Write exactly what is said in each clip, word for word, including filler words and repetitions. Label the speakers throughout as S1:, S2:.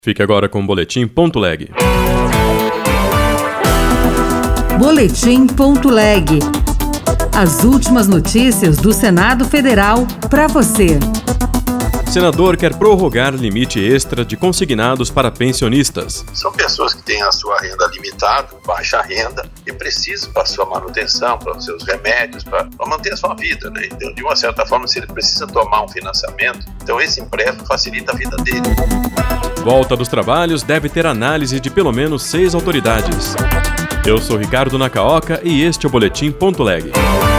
S1: Fique agora com o Boletim Ponto Leg.
S2: Boletim Ponto Leg. As últimas notícias do Senado Federal para você.
S1: Senador quer prorrogar limite extra de consignados para pensionistas.
S3: São pessoas que têm a sua renda limitada, baixa renda, e precisam para a sua manutenção, para os seus remédios, para, para manter a sua vida, né? Então, de uma certa forma, se ele precisa tomar um financiamento, então esse empréstimo facilita a vida dele.
S1: Volta dos trabalhos deve ter análise de pelo menos seis autoridades. Eu sou Ricardo Nakaoka e este é o Boletim Ponto Leg.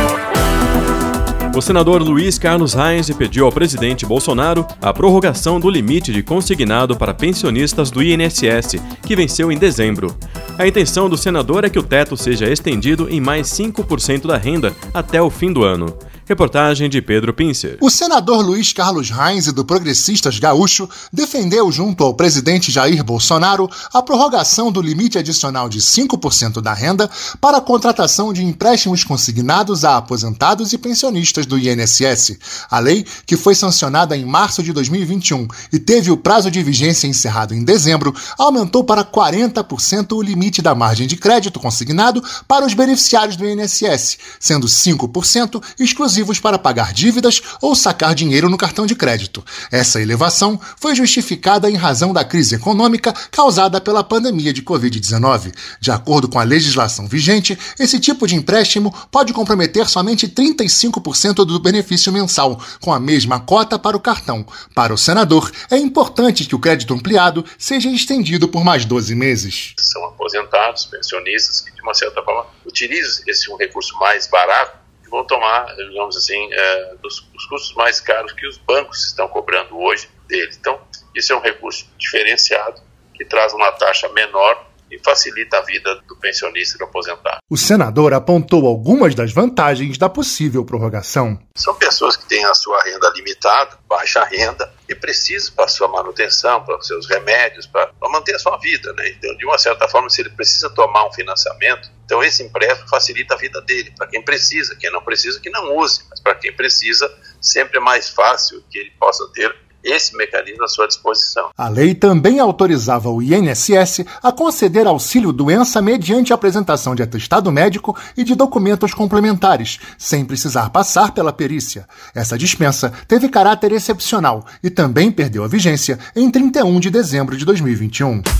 S1: O senador Luiz Carlos Reins pediu ao presidente Bolsonaro a prorrogação do limite de consignado para pensionistas do I N S S, que venceu em dezembro. A intenção do senador é que o teto seja estendido em mais cinco por cento da renda até o fim do ano. Reportagem de Pedro Pincer.
S4: O senador Luiz Carlos Reins, do Progressistas Gaúcho, defendeu junto ao presidente Jair Bolsonaro a prorrogação do limite adicional de cinco por cento da renda para a contratação de empréstimos consignados a aposentados e pensionistas do I N S S. A lei, que foi sancionada em março de dois mil e vinte e um e teve o prazo de vigência encerrado em dezembro, aumentou para quarenta por cento o limite da margem de crédito consignado para os beneficiários do I N S S, sendo cinco por cento exclusivos para pagar dívidas ou sacar dinheiro no cartão de crédito. Essa elevação foi justificada em razão da crise econômica causada pela pandemia de covid dezenove. De acordo com a legislação vigente, esse tipo de empréstimo pode comprometer somente trinta e cinco por cento do benefício mensal, com a mesma cota para o cartão. Para o senador, é importante que o crédito ampliado seja estendido por mais doze meses.
S3: São aposentados, pensionistas, que de uma certa forma utilizam esse um recurso mais barato, vão tomar, digamos assim, é, dos, os custos mais caros que os bancos estão cobrando hoje deles. Então, isso é um recurso diferenciado que traz uma taxa menor e facilita a vida do pensionista e do aposentado.
S4: O senador apontou algumas das vantagens da possível prorrogação.
S3: São pessoas que têm a sua renda limitada, baixa renda, e precisam para a sua manutenção, para os seus remédios, para, para manter a sua vida, né? Então, de uma certa forma, se ele precisa tomar um financiamento, então esse empréstimo facilita a vida dele. Para quem precisa, quem não precisa, que não use. Mas para quem precisa, sempre é mais fácil que ele possa ter esse mecanismo à sua disposição.
S4: A lei também autorizava o I N S S a conceder auxílio-doença mediante apresentação de atestado médico e de documentos complementares, sem precisar passar pela perícia. Essa dispensa teve caráter excepcional e também perdeu a vigência em trinta e um de dezembro de dois mil e vinte e um.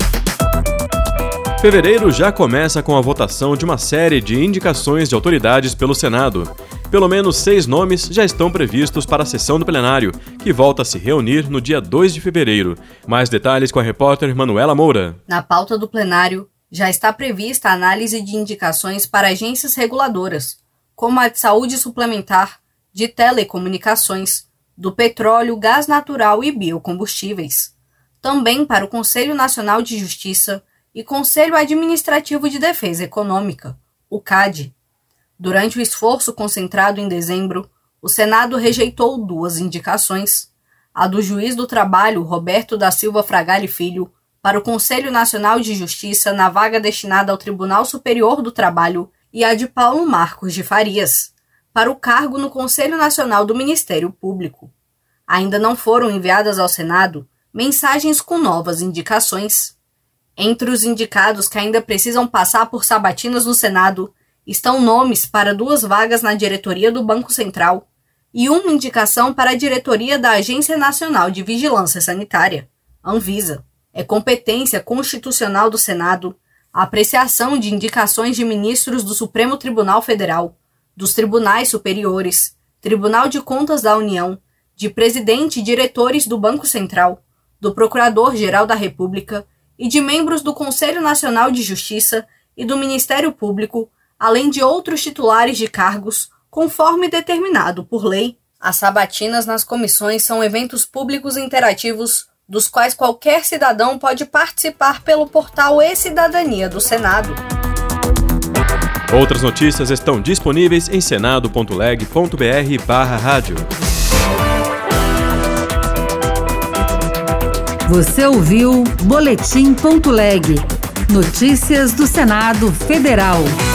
S1: Fevereiro já começa com a votação de uma série de indicações de autoridades pelo Senado. Pelo menos seis nomes já estão previstos para a sessão do plenário, que volta a se reunir no dia dois de fevereiro. Mais detalhes com a repórter Manuela Moura.
S5: Na pauta do plenário, já está prevista a análise de indicações para agências reguladoras, como a de saúde suplementar, de telecomunicações, do petróleo, gás natural e biocombustíveis. Também para o Conselho Nacional de Justiça e Conselho Administrativo de Defesa Econômica, o C A D. Durante o esforço concentrado em dezembro, o Senado rejeitou duas indicações, a do juiz do trabalho Roberto da Silva Fragale Filho para o Conselho Nacional de Justiça na vaga destinada ao Tribunal Superior do Trabalho e a de Paulo Marcos de Farias para o cargo no Conselho Nacional do Ministério Público. Ainda não foram enviadas ao Senado mensagens com novas indicações. Entre os indicados que ainda precisam passar por sabatinas no Senado estão nomes para duas vagas na diretoria do Banco Central e uma indicação para a diretoria da Agência Nacional de Vigilância Sanitária, Anvisa. É competência constitucional do Senado a apreciação de indicações de ministros do Supremo Tribunal Federal, dos Tribunais Superiores, Tribunal de Contas da União, de presidente e diretores do Banco Central, do Procurador-Geral da República e de membros do Conselho Nacional de Justiça e do Ministério Público, além de outros titulares de cargos, conforme determinado por lei. As sabatinas nas comissões são eventos públicos interativos, dos quais qualquer cidadão pode participar pelo portal E-Cidadania do Senado.
S1: Outras notícias estão disponíveis em senado ponto leg ponto br barra rádio.
S2: Você ouviu Boletim Ponto Leg. Notícias do Senado Federal.